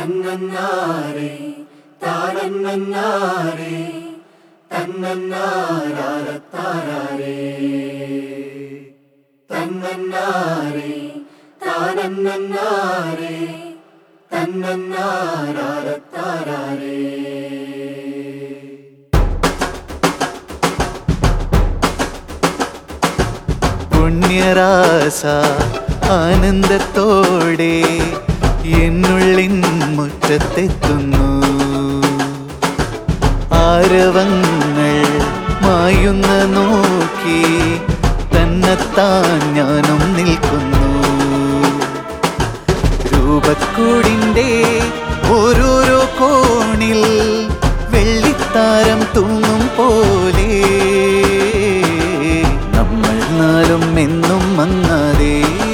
തന്നന്നാരേ താനന്നന്നാരേ തന്നന്നാരാരത്താരേ തന്നന്നാരേ താനന്നന്നാരേ തന്നന്നാരാരത്താരേ. പുണ്യരാസ ആനന്ദത്തോടെ എന്നുള്ളിൻ മുറ്റത്തെത്തുന്നു. ആരവങ്ങൾ മായുന്ന നോക്കി തന്നെത്താൻ ഞാനും നിൽക്കുന്നു. രൂപക്കൂടിൻ്റെ ഓരോരോ കോണിൽ വെള്ളിത്താരം തൂങ്ങും പോലെ നമ്മൾ നാലും എന്നും മങ്ങാതെ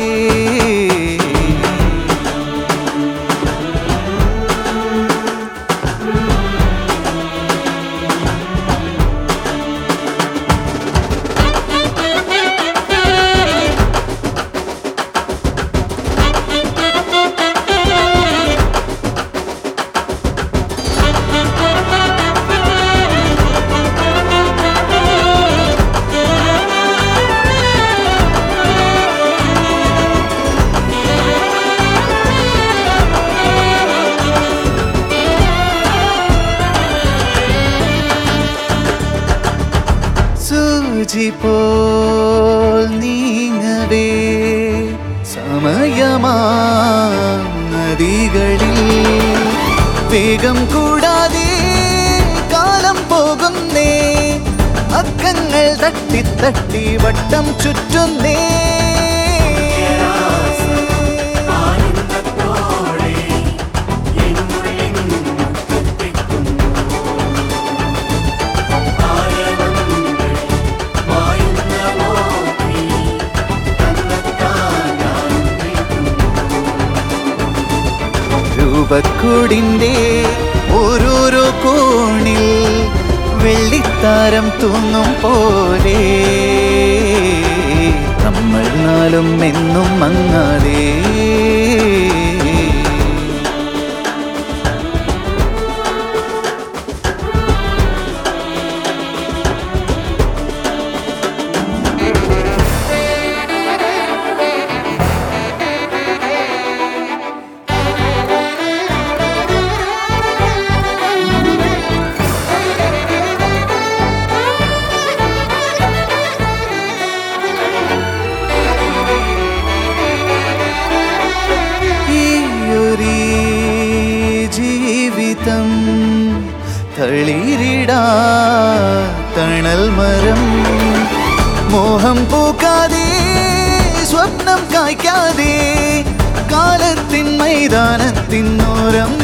പോൽ നീങ്ങവേ സമയമാതികളിൽ വേഗം കൂടാതെ കാലം പോകുന്നേ. അക്കങ്ങൾ തട്ടി തട്ടി വട്ടം ചുറ്റുന്നേ. രൂപക്കൂടിൻ്റെ ഓരോരോ കോണിൽ വെള്ളിത്താരം തൂങ്ങും പോലെ നമ്മൾ നാലും എന്നും മങ്ങാതെ ജീവിതം തളിരിടാ തണൽ മരം. മോഹം പൂക്കാതെ സ്വപ്നം കായ്ക്കാതെ കാലത്തിൻ മൈതാനത്തിനോരം